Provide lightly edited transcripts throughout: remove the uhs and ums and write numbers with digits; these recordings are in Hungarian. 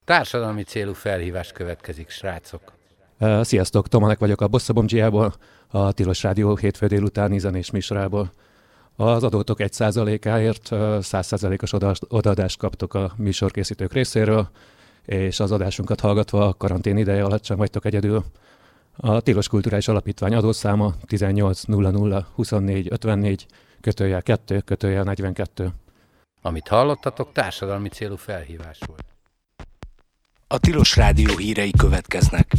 Társadalmi célú felhívás következik, srácok. Sziasztok, Tomanek vagyok a Bosszabomcsiából, a Tilos Rádió hétfő délutáni zenés műsorából. Az adótok 1%-áért 100%-os odaadást kaptok a műsorkészítők részéről, és az adásunkat hallgatva a karantén ideje alatt sem vagytok egyedül. A Tilos Kulturális Alapítvány adószáma 18 00 24 54 /2 /42. Amit hallottatok, társadalmi célú felhívás volt. A Tilos Rádió hírei következnek.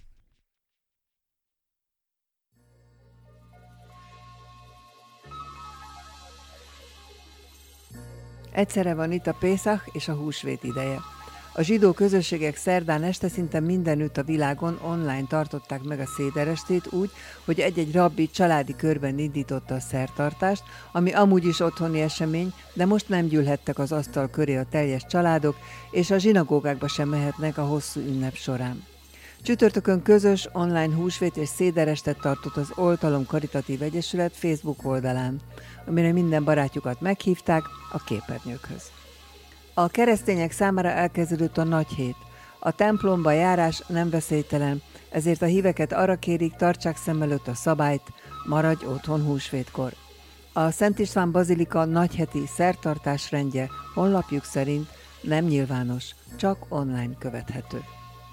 Egyszerre van itt a Pészach és a húsvét ideje. A zsidó közösségek szerdán este szinte mindenütt a világon online tartották meg a széderestét úgy, hogy egy-egy rabbi családi körben indította a szertartást, ami amúgy is otthoni esemény, de most nem gyűlhettek az asztal köré a teljes családok, és a zsinagógákba sem mehetnek a hosszú ünnep során. Csütörtökön közös online húsvét és széderestet tartott az Oltalom Karitatív Egyesület Facebook oldalán, amire minden barátjukat meghívták a képernyőkhöz. A keresztények számára elkezdődött a nagy hét. A templomba járás nem veszélytelen, ezért a híveket arra kérik, tartsák szem előtt a szabályt, maradj otthon húsvétkor. A Szent István Bazilika nagyheti szertartás rendje honlapjuk szerint nem nyilvános, csak online követhető.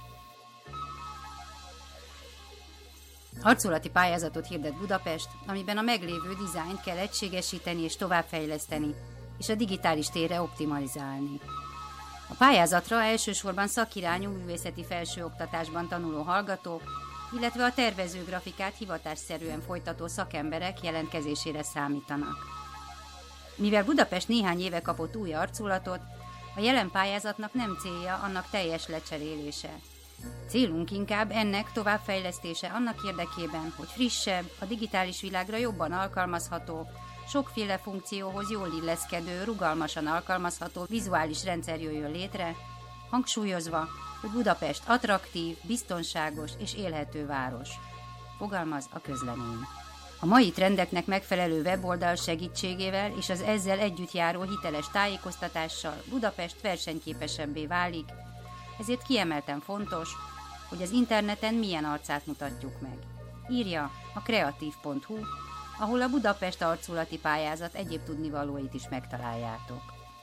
Harcolati pályázatot hirdet Budapest, amiben a meglévő dizájnt kell egységesíteni és továbbfejleszteni, és a digitális térre optimalizálni. A pályázatra elsősorban szakirányú művészeti felsőoktatásban tanuló hallgatók, illetve a tervező grafikát hivatásszerűen folytató szakemberek jelentkezésére számítanak. Mivel Budapest néhány éve kapott új arculatot, a jelen pályázatnak nem célja annak teljes lecserélése. Célunk inkább ennek továbbfejlesztése annak érdekében, hogy frissebb, a digitális világra jobban alkalmazható, sokféle funkcióhoz jól illeszkedő, rugalmasan alkalmazható vizuális rendszer jöjjön létre, hangsúlyozva, hogy Budapest attraktív, biztonságos és élhető város. Fogalmaz a közlemény. A mai trendeknek megfelelő weboldal segítségével és az ezzel együtt járó hiteles tájékoztatással Budapest versenyképesebbé válik, ezért kiemelten fontos, hogy az interneten milyen arcát mutatjuk meg. Írja a kreatív.hu, ahol a Budapest arculati pályázat egyéb tudnivalóit is megtaláljátok.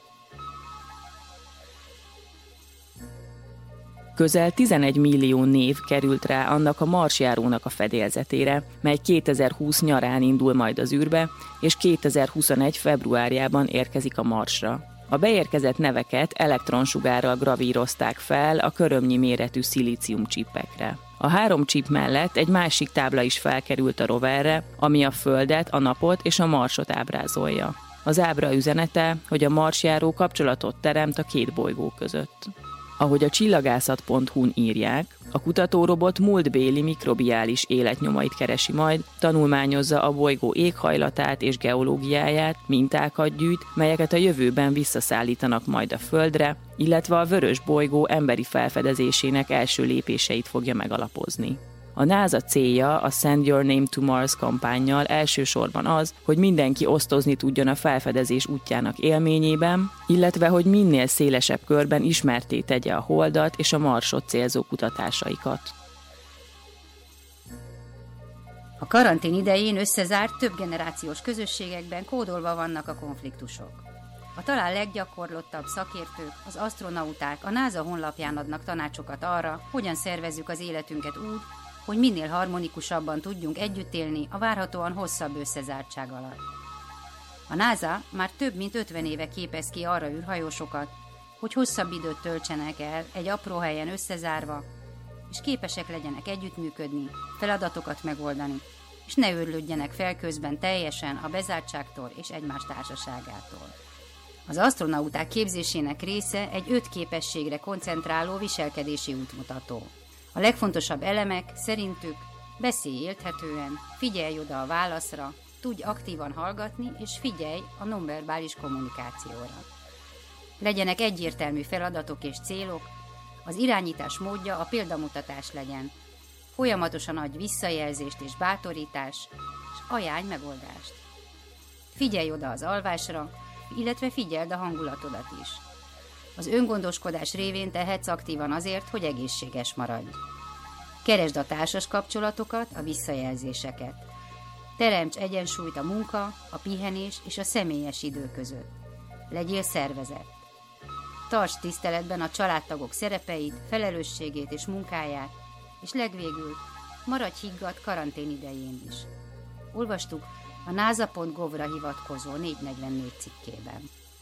Közel 11 millió név került rá annak a marsjárónak a fedélzetére, mely 2020 nyarán indul majd az űrbe, és 2021 februárjában érkezik a Marsra. A beérkezett neveket elektronsugárral gravírozták fel a körömnyi méretű szilícium csipekre. A 3 csip mellett egy másik tábla is felkerült a roverre, ami a Földet, a Napot és a Marsot ábrázolja. Az ábra üzenete, hogy a marsjáró kapcsolatot teremt a 2 bolygó között. Ahogy a csillagászat.hu-n írják, a kutatórobot múltbéli mikrobiális életnyomait keresi majd, tanulmányozza a bolygó éghajlatát és geológiáját, mintákat gyűjt, melyeket a jövőben visszaszállítanak majd a Földre, illetve a vörös bolygó emberi felfedezésének első lépéseit fogja megalapozni. A NASA célja a Send Your Name to Mars kampánnyal elsősorban az, hogy mindenki osztozni tudjon a felfedezés útjának élményében, illetve hogy minél szélesebb körben ismertté tegye a Holdat és a Marsot célzó kutatásaikat. A karantén idején összezárt több generációs közösségekben kódolva vannak a konfliktusok. A talán leggyakorlottabb szakértők, az asztronauták a NASA honlapján adnak tanácsokat arra, hogyan szervezzük az életünket úgy, hogy minél harmonikusabban tudjunk együtt élni a várhatóan hosszabb összezártság alatt. A NASA már több mint 50 éve képez ki arra űrhajósokat, hogy hosszabb időt töltsenek el egy apró helyen összezárva, és képesek legyenek együttműködni, feladatokat megoldani, és ne őrlődjenek fel közben teljesen a bezártságtól és egymás társaságától. Az asztronauták képzésének része egy 5 képességre koncentráló viselkedési útmutató. A legfontosabb elemek szerintük: beszélj érthetően, figyelj oda a válaszra, tudj aktívan hallgatni és figyelj a nonverbális kommunikációra. Legyenek egyértelmű feladatok és célok, az irányítás módja a példamutatás legyen. Folyamatosan adj visszajelzést és bátorítást, és ajánlj megoldást. Figyelj oda az alvásra, illetve figyeld a hangulatodat is. Az öngondoskodás révén tehetsz aktívan azért, hogy egészséges maradj. Keresd a társas kapcsolatokat, a visszajelzéseket. Teremts egyensúlyt a munka, a pihenés és a személyes idő között. Legyél szervezett. Tartsd tiszteletben a családtagok szerepeit, felelősségét és munkáját, és legvégül maradj higgadt karantén idején is. Olvastuk a nasa.gov-ra hivatkozó 444 cikkében.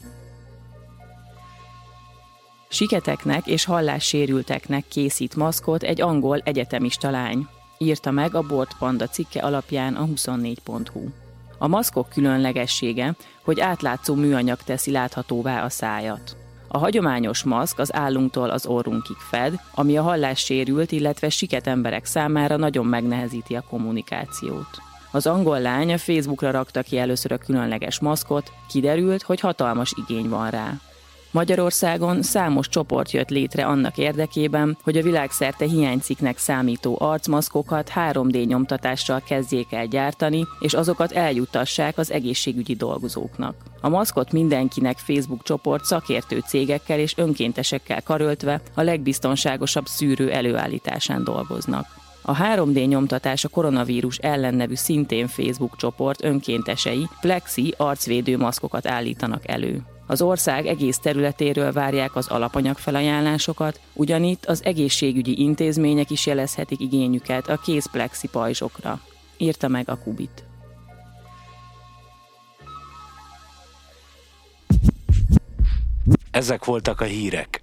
Siketeknek és hallássérülteknek készít maszkot egy angol egyetemista lány, írta meg a Bort Panda cikke alapján a 24.hu. A maszkok különlegessége, hogy átlátszó műanyag teszi láthatóvá a szájat. A hagyományos maszk az állunktól az orrunkig fed, ami a hallássérült, illetve siket emberek számára nagyon megnehezíti a kommunikációt. Az angol lány a Facebookra rakta ki először a különleges maszkot, kiderült, hogy hatalmas igény van rá. Magyarországon számos csoport jött létre annak érdekében, hogy a világszerte hiánycikknek számító arcmaszkokat 3D nyomtatással kezdjék el gyártani, és azokat eljuttassák az egészségügyi dolgozóknak. A maszkot mindenkinek Facebook csoport szakértő cégekkel és önkéntesekkel karöltve a legbiztonságosabb szűrő előállításán dolgoznak. A 3D nyomtatás a koronavírus ellen nevű szintén Facebook csoport önkéntesei plexi arcvédő maszkokat állítanak elő. Az ország egész területéről várják az alapanyagfelajánlásokat, ugyanitt az egészségügyi intézmények is jelezhetik igényüket a kézplexi pajzsokra, írta meg a Kubit. Ezek voltak a hírek.